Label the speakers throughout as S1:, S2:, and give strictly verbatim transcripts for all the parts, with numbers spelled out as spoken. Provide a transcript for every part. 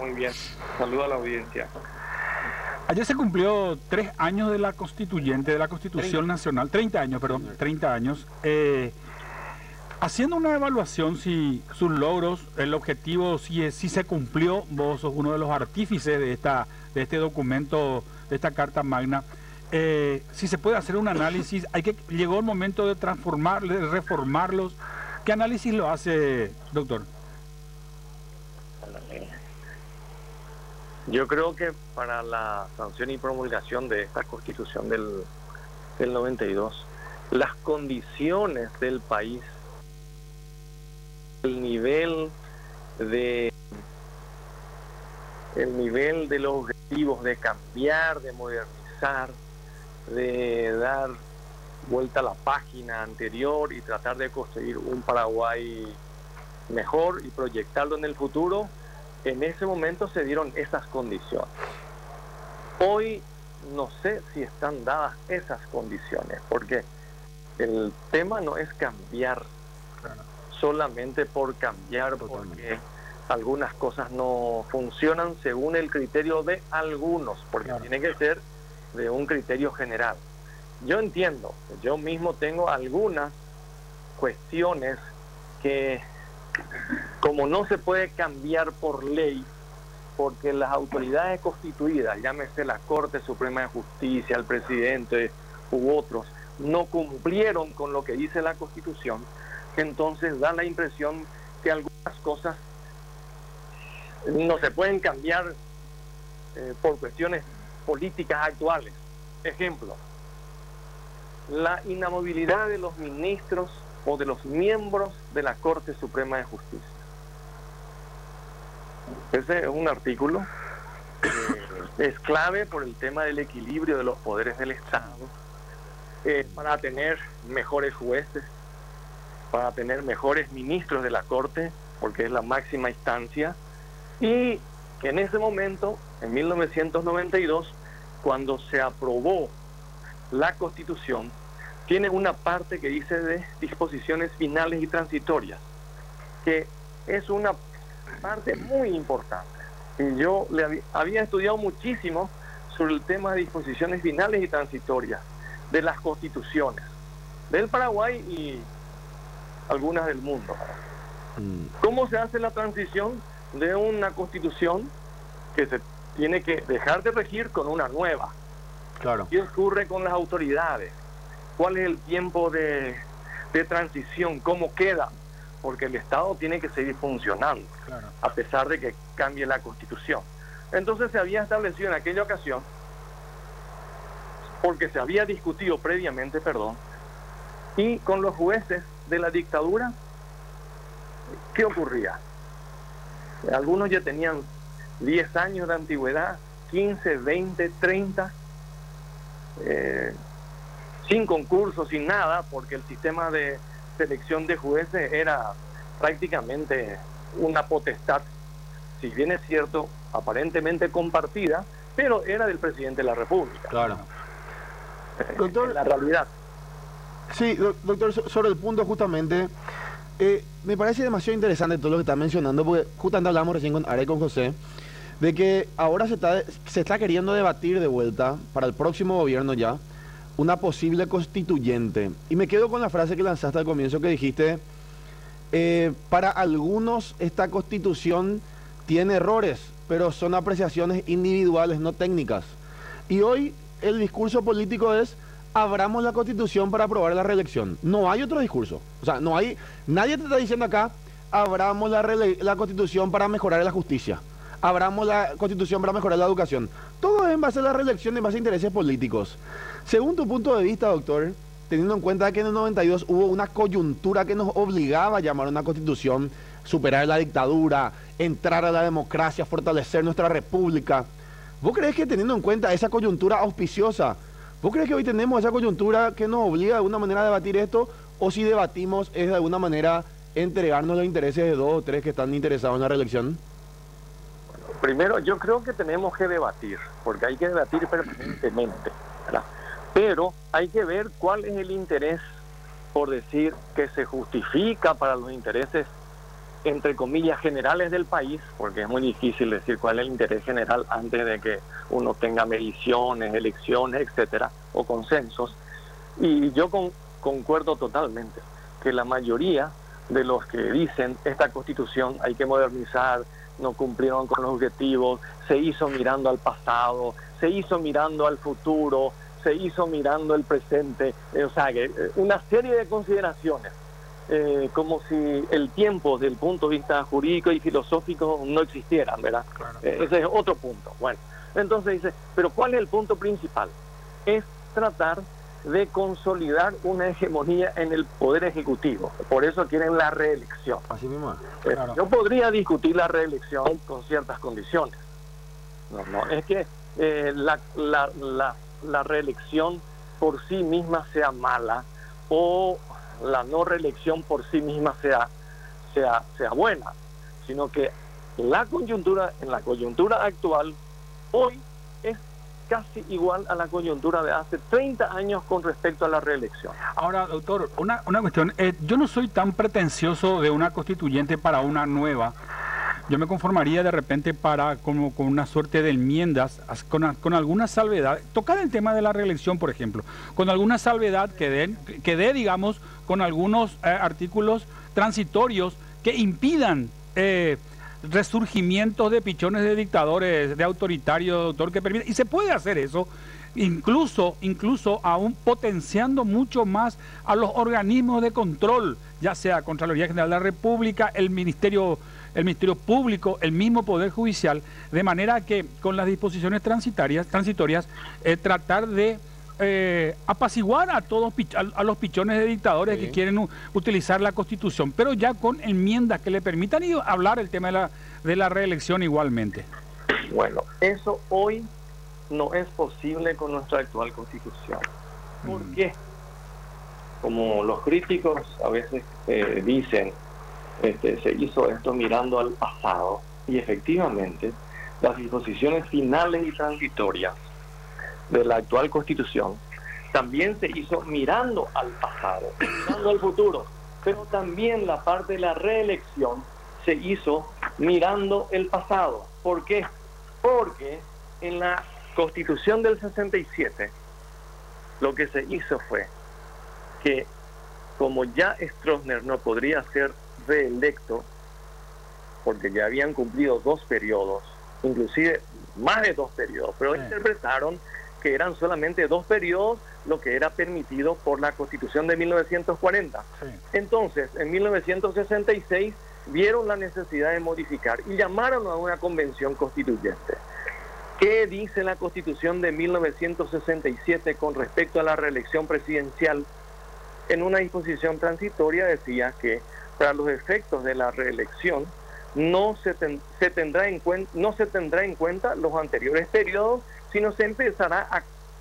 S1: muy bien. Saludo a la audiencia.
S2: Ayer se cumplió tres años de la constituyente, de la Constitución
S1: treinta.
S2: Nacional, treinta años, perdón, treinta años. Eh, haciendo una evaluación si sus logros, el objetivo, si, es, si se cumplió, vos sos uno de los artífices de, esta, de este documento, de esta Carta Magna. Eh, si se puede hacer un análisis, hay que llegó el momento de transformar, de reformarlos. ¿Qué análisis lo hace, doctor?
S1: Yo creo que para la sanción y promulgación de esta Constitución del, del noventa y dos, las condiciones del país, el nivel de el nivel de los objetivos de cambiar, de modernizar, de dar vuelta a la página anterior y tratar de construir un Paraguay mejor y proyectarlo en el futuro, en ese momento se dieron esas condiciones. Hoy no sé si están dadas esas condiciones, porque el tema no es cambiar solamente por cambiar, porque algunas cosas no funcionan según el criterio de algunos, porque claro, tiene que ser de un criterio general. Yo entiendo, yo mismo tengo algunas cuestiones que, como no se puede cambiar por ley, porque las autoridades constituidas, llámese la Corte Suprema de Justicia, el presidente u otros, no cumplieron con lo que dice la Constitución, entonces da la impresión que algunas cosas no se pueden cambiar eh, por cuestiones políticas actuales. Ejemplo, la inamovilidad de los ministros o de los miembros de la Corte Suprema de Justicia. Ese es un artículo que es clave por el tema del equilibrio de los poderes del Estado, eh, para tener mejores jueces, para tener mejores ministros de la Corte, porque es la máxima instancia, y que en ese momento, en mil novecientos noventa y dos, cuando se aprobó la Constitución, tiene una parte que dice de disposiciones finales y transitorias, que es una parte muy importante. Y yo le había, había estudiado muchísimo sobre el tema de disposiciones finales y transitorias de las constituciones del Paraguay y algunas del mundo. ¿Cómo se hace la transición de una constitución que se tiene que dejar de regir con una nueva?
S2: Claro.
S1: ¿Qué ocurre con las autoridades? ¿Cuál es el tiempo de, de transición? ¿Cómo queda? Porque el Estado tiene que seguir funcionando, claro, a pesar de que cambie la Constitución. Entonces se había establecido en aquella ocasión, porque se había discutido previamente, perdón, y con los jueces de la dictadura, ¿qué ocurría? Algunos ya tenían diez años de antigüedad, quince, veinte, treinta, eh, sin concurso, sin nada, porque el sistema de selección de jueces era prácticamente una potestad, si bien es cierto, aparentemente compartida, pero era del presidente de la República.
S3: Claro.
S1: Eh,
S3: Doctor,
S1: en la realidad.
S3: Sí, doctor, sobre el punto justamente, eh, me parece demasiado interesante todo lo que está mencionando, porque justamente hablamos recién con Are y con José, de que ahora se está, se está queriendo debatir de vuelta, para el próximo gobierno ya, una posible constituyente. Y me quedo con la frase que lanzaste al comienzo, que dijiste, eh, para algunos esta constitución tiene errores, pero son apreciaciones individuales, no técnicas. Y hoy el discurso político es, abramos la constitución para aprobar la reelección. No hay otro discurso. O sea, no hay, nadie te está diciendo acá, abramos la, la constitución para mejorar la justicia. Abramos la constitución para mejorar la educación. Todo es en base a la reelección, en base a intereses políticos. Según tu punto de vista, doctor, teniendo en cuenta que en el noventa y dos hubo una coyuntura que nos obligaba a llamar una constitución, superar la dictadura, entrar a la democracia, fortalecer nuestra república, ¿vos crees que teniendo en cuenta esa coyuntura auspiciosa, vos crees que hoy tenemos esa coyuntura que nos obliga de alguna manera a debatir esto, o si debatimos es de alguna manera entregarnos los intereses de dos o tres que están interesados en la reelección?
S1: Primero, yo creo que tenemos que debatir, porque hay que debatir permanentemente, ¿verdad? Pero hay que ver cuál es el interés, por decir, que se justifica para los intereses entre comillas, generales del país, porque es muy difícil decir cuál es el interés general antes de que uno tenga mediciones, elecciones, etcétera, o consensos. Y yo con, concuerdo totalmente que la mayoría de los que dicen esta Constitución hay que modernizar, no cumplieron con los objetivos, se hizo mirando al pasado, se hizo mirando al futuro, se hizo mirando el presente, eh, o sea, que, eh, una serie de consideraciones, eh, como si el tiempo desde el punto de vista jurídico y filosófico no existieran, ¿verdad? Claro. Eh, ese es otro punto. Bueno, entonces dice, pero ¿cuál es el punto principal? Es tratar de consolidar una hegemonía en el Poder Ejecutivo. Por eso quieren la reelección.
S3: Así mismo.
S1: Eh, claro. Yo podría discutir la reelección con ciertas condiciones. No, no, es que eh, la, la, la, la reelección por sí misma sea mala o la no reelección por sí misma sea, sea, sea buena, sino que la coyuntura, en la coyuntura actual, hoy es casi igual a la coyuntura de hace treinta años con respecto a la reelección.
S2: Ahora, doctor, una, una cuestión. Eh, yo no soy tan pretencioso de una constituyente para una nueva. Yo me conformaría de repente para como con una suerte de enmiendas, con, con alguna salvedad, tocar el tema de la reelección, por ejemplo, con alguna salvedad que dé, que dé digamos, con algunos eh, artículos transitorios que impidan eh, resurgimientos de pichones de dictadores, de autoritarios, doctor, que permite, y se puede hacer eso, incluso, incluso aún potenciando mucho más a los organismos de control, ya sea Contraloría General de la República, el Ministerio, el Ministerio Público, el mismo Poder Judicial, de manera que con las disposiciones transitarias, transitorias, eh, tratar de Eh, apaciguar a todos a, a los pichones de dictadores sí. que quieren u, utilizar la Constitución, pero ya con enmiendas que le permitan y hablar el tema de la, de la reelección igualmente.
S1: Bueno, eso hoy no es posible con nuestra actual Constitución. ¿Por mm. qué? Como los críticos a veces eh, dicen, este, se hizo esto mirando al pasado, y efectivamente las disposiciones finales y transitorias de la actual Constitución también se hizo mirando al pasado, mirando al futuro, pero también la parte de la reelección se hizo mirando el pasado. ¿Por qué? Porque en la Constitución del sesenta y siete lo que se hizo fue que, como ya Stroessner no podría ser reelecto porque ya habían cumplido dos periodos, inclusive más de dos periodos, pero sí. interpretaron que eran solamente dos periodos, lo que era permitido por la Constitución de mil novecientos cuarenta. Sí. Entonces, en mil novecientos sesenta y seis vieron la necesidad de modificar y llamaron a una convención constituyente. ¿Qué dice la Constitución de mil novecientos sesenta y siete con respecto a la reelección presidencial? En una disposición transitoria decía que para los efectos de la reelección no se, ten, se tendrá en cuenta, no se tendrá en cuenta los anteriores periodos, sino se empezará a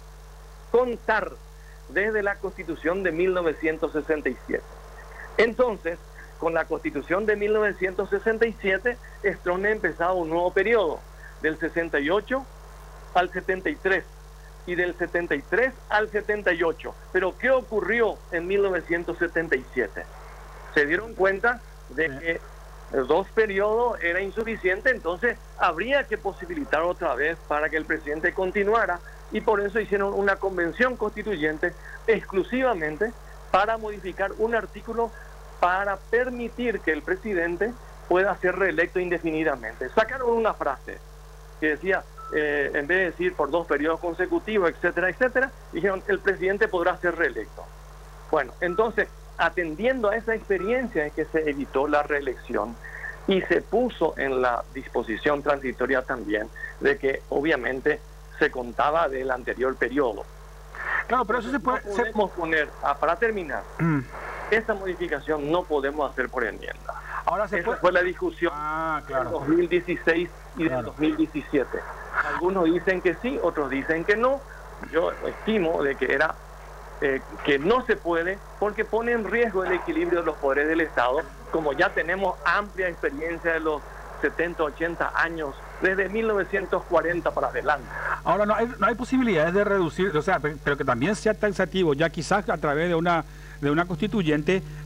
S1: contar desde la Constitución de mil novecientos sesenta y siete. Entonces, con la Constitución de mil novecientos sesenta y siete, Stroessner empezaba un nuevo periodo, del sesenta y ocho al setenta y tres, y del setenta y tres al setenta y ocho. Pero ¿qué ocurrió en mil novecientos setenta y siete? Se dieron cuenta de que dos periodos era insuficiente, entonces habría que posibilitar otra vez para que el presidente continuara, y por eso hicieron una convención constituyente exclusivamente para modificar un artículo para permitir que el presidente pueda ser reelecto indefinidamente. Sacaron una frase que decía, eh, en vez de decir por dos periodos consecutivos, etcétera, etcétera, dijeron el presidente podrá ser reelecto. Bueno, entonces, atendiendo a esa experiencia es que se evitó la reelección y se puso en la disposición transitoria también de que obviamente se contaba del anterior periodo.
S2: Claro, pero eso se puede...
S1: No podemos
S2: se...
S1: poner, ah, para terminar,
S2: mm.
S1: esta modificación no podemos hacer por enmienda.
S2: Ahora se
S1: Esa
S2: puede...
S1: fue la discusión
S2: ah, claro.
S1: del dos mil dieciséis y claro. del dos mil diecisiete. Algunos dicen que sí, otros dicen que no. Yo estimo de que era eh, que no se puede porque pone en riesgo el equilibrio de los poderes del Estado, como ya tenemos amplia experiencia de los setenta, ochenta años, desde mil novecientos cuarenta para adelante.
S2: Ahora, no hay, no hay posibilidades de reducir, o sea, pero que también sea taxativo, ya quizás a través de una de una constituyente,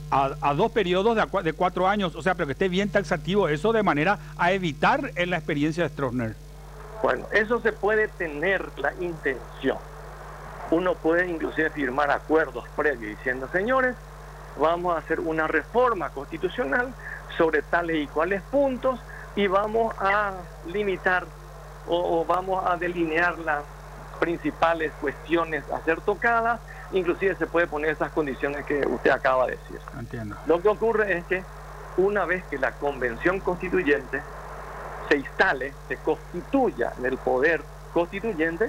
S2: a, a dos periodos de, a, de cuatro años, o sea, pero que esté bien taxativo eso de manera a evitar en la experiencia de Stroessner.
S1: Bueno, eso se puede tener la intención. Uno puede inclusive firmar acuerdos previos diciendo, señores, vamos a hacer una reforma constitucional sobre tales y cuales puntos y vamos a limitar o, o vamos a delinear las principales cuestiones a ser tocadas. Inclusive se puede poner esas condiciones que usted acaba de decir.
S2: Entiendo.
S1: Lo que ocurre es que una vez que la convención constituyente se instale, se constituya en el poder constituyente,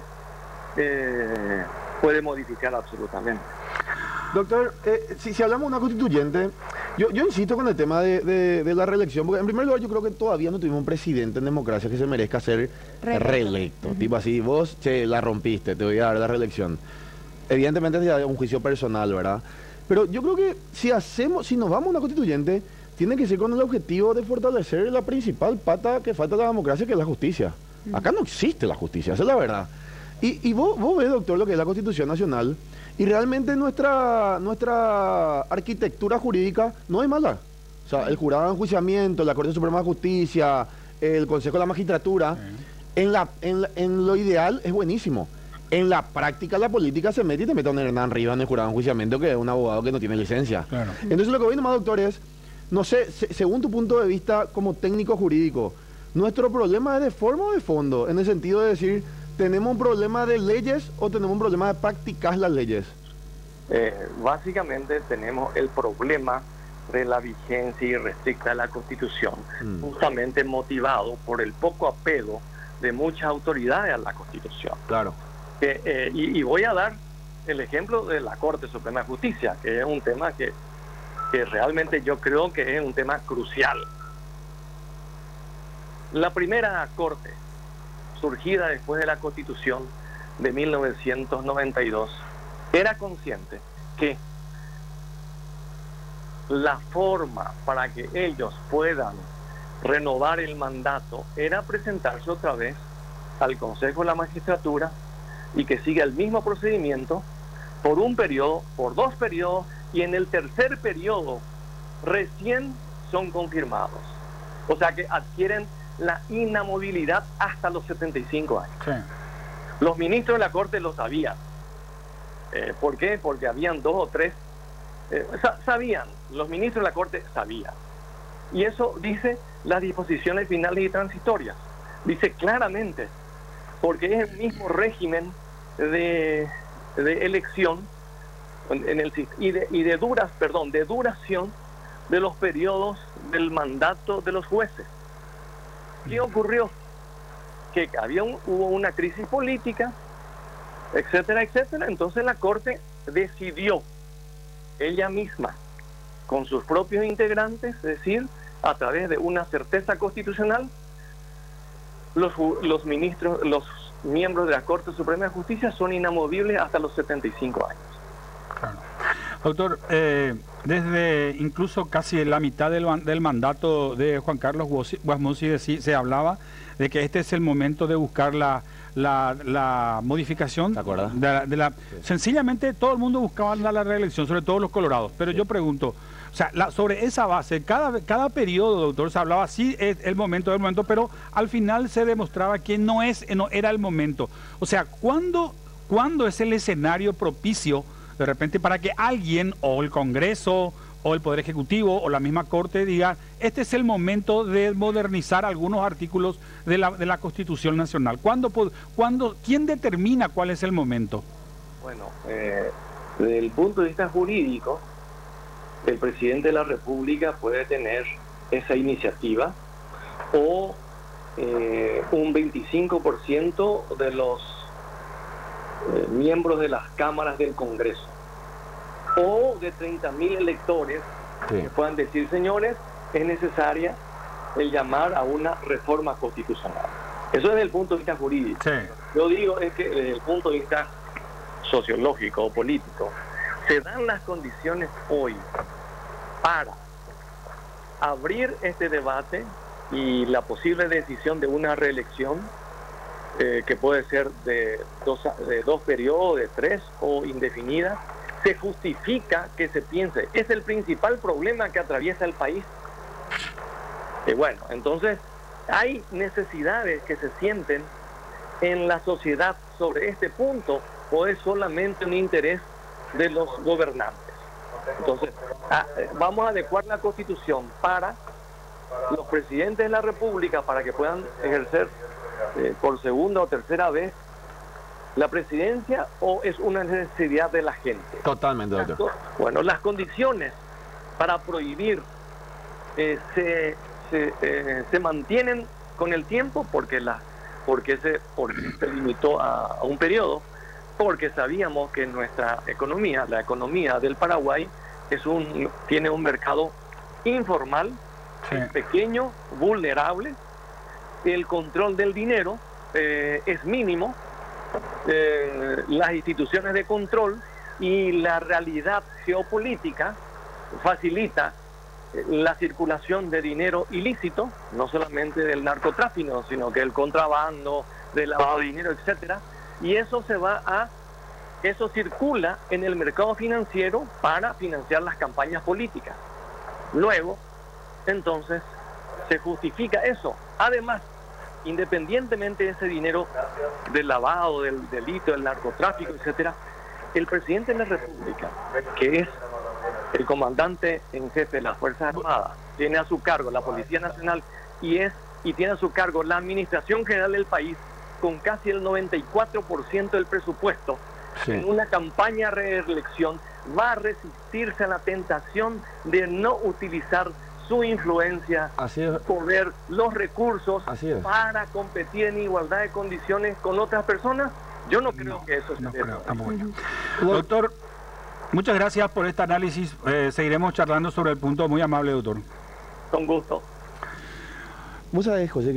S1: eh, puede modificar absolutamente.
S3: Doctor, eh, si, si hablamos de una constituyente, yo, yo insisto con el tema de, de, de la reelección, porque en primer lugar yo creo que todavía no tuvimos un presidente en democracia que se merezca ser reelecto. reelecto. Uh-huh. Tipo así, vos, che, la rompiste, te voy a dar la reelección. Evidentemente es un juicio personal, ¿verdad? Pero yo creo que si hacemos, si nos vamos a una constituyente, tiene que ser con el objetivo de fortalecer la principal pata que falta a la democracia, que es la justicia. Uh-huh. Acá no existe la justicia, esa es la verdad. Y, y vos, vos ves, doctor, lo que es la Constitución Nacional, y realmente nuestra, nuestra arquitectura jurídica no es mala. O sea, el jurado de enjuiciamiento, la Corte Suprema de Justicia, el Consejo de la Magistratura, uh-huh. en, la, en, la, en lo ideal es buenísimo. En la práctica la política se mete y te mete a un Hernán Rivas en el jurado de enjuiciamiento, que es un abogado que no tiene licencia. Claro. Entonces lo que voy nomás, doctor, es, no sé, se, según tu punto de vista como técnico jurídico, ¿nuestro problema es de forma o de fondo? En el sentido de decir, ¿tenemos un problema de leyes o tenemos un problema de practicar las leyes?
S1: Eh, básicamente tenemos el problema de la vigencia irrestricta de la Constitución, mm. justamente motivado por el poco apego de muchas autoridades a la Constitución.
S3: Claro.
S1: Que, eh, y, y voy a dar el ejemplo de la Corte Suprema de Justicia, que es un tema que, que realmente yo creo que es un tema crucial. La primera Corte, surgida después de la Constitución de mil novecientos noventa y dos, era consciente que la forma para que ellos puedan renovar el mandato era presentarse otra vez al Consejo de la Magistratura y que siga el mismo procedimiento por un periodo, por dos periodos, y en el tercer periodo recién son confirmados. O sea que adquieren la inamovilidad hasta los setenta y cinco años. Sí. Los ministros de la Corte lo sabían. Eh, ¿Por qué? Porque habían dos o tres, eh, sa- sabían, los ministros de la Corte sabían. Y eso dice las disposiciones finales y transitorias. Dice claramente, porque es el mismo régimen de, de elección en el, y, de, y de duras, perdón, de duración de los periodos del mandato de los jueces. ¿Qué ocurrió? Que había un, hubo una crisis política, etcétera, etcétera. Entonces la Corte decidió ella misma, con sus propios integrantes, es decir, a través de una certeza constitucional, los, los ministros, los miembros de la Corte Suprema de Justicia son inamovibles hasta los setenta y cinco años.
S2: Claro. Doctor, eh, desde incluso casi la mitad del, del mandato de Juan Carlos Guasmosi se hablaba de que este es el momento de buscar la, la, la modificación. ¿Te acuerdas? De la, de la, sí. Sencillamente todo el mundo buscaba la, la reelección, sobre todo los colorados. Pero sí. Yo pregunto, o sea, la, sobre esa base, cada, cada periodo, doctor, se hablaba, sí, es el momento del momento, pero al final se demostraba que no, es, no era el momento. O sea, ¿cuándo, ¿cuándo es el escenario propicio de repente para que alguien, o el Congreso, o el Poder Ejecutivo, o la misma Corte diga, este es el momento de modernizar algunos artículos de la, de la Constitución Nacional? ¿Cuándo, cuándo, ¿Quién determina cuál es el momento?
S1: Bueno, eh, desde el punto de vista jurídico, el presidente de la República puede tener esa iniciativa o eh, un veinticinco por ciento de los eh, miembros de las cámaras del Congreso o de treinta mil electores sí. que puedan decir, señores, es necesaria el llamar a una reforma constitucional. Eso desde el punto de vista jurídico. Sí. Yo digo es que desde el punto de vista sociológico o político, se dan las condiciones hoy para abrir este debate y la posible decisión de una reelección eh, que puede ser de dos, de dos periodos, de tres o indefinida, se justifica que se piense. Es el principal problema que atraviesa el país. Y bueno, entonces hay necesidades que se sienten en la sociedad sobre este punto, o es solamente un interés de los gobernantes. Entonces, a, vamos a adecuar la Constitución para los presidentes de la República, para que puedan ejercer eh, por segunda o tercera vez la presidencia, o es una necesidad de la gente.
S3: Totalmente, doctor.
S1: Bueno, las condiciones para prohibir eh, se, se, eh, se mantienen con el tiempo, porque la porque se, porque se limitó a, a un periodo, porque sabíamos que nuestra economía, la economía del Paraguay, es un tiene un mercado informal, sí, pequeño, vulnerable, el control del dinero eh, es mínimo, eh, las instituciones de control y la realidad geopolítica facilita la circulación de dinero ilícito, no solamente del narcotráfico, sino que el contrabando, del lavado de dinero, etcétera, y eso se va a eso circula en el mercado financiero para financiar las campañas políticas. Luego, entonces, se justifica eso. Además, independientemente de ese dinero del lavado, del delito, del narcotráfico, etcétera, el presidente de la República, que es el comandante en jefe de las Fuerzas Armadas, tiene a su cargo la Policía Nacional y es y tiene a su cargo la Administración General del país, con casi el noventa y cuatro por ciento del presupuesto, sí, en una campaña de reelección, va a resistirse a la tentación de no utilizar su influencia, poder, los recursos para competir en igualdad de condiciones con otras personas. Yo no creo no, que eso
S2: no
S1: sea
S2: creo, uh-huh. Doctor, muchas gracias por este análisis. Eh, seguiremos charlando sobre el punto. Muy amable, doctor.
S1: Con gusto.
S3: Muchas gracias, José.